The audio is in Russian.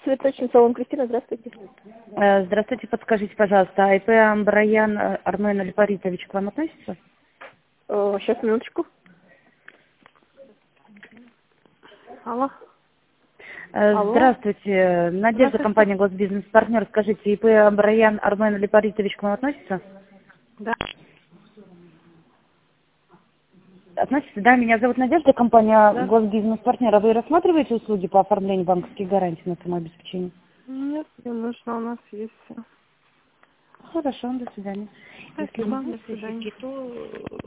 Цветочный салон Кристина, здравствуйте. Здравствуйте, подскажите, пожалуйста, АИП Амбраян Армен Альпаритович к вам относится? Сейчас, минуточку. Алло. Алло. Здравствуйте, Надежда, компания Госбизнес-партнер. Скажите, АИП Амбраян Армен Альпаритович к вам относится? Да. Относится, да, меня зовут Надежда, компания Госбизнес-партнер. А вы рассматриваете услуги по оформлению банковских гарантий на самообеспечение? Нет, не нужно, у нас есть все. Хорошо, до свидания. Спасибо, до свидания.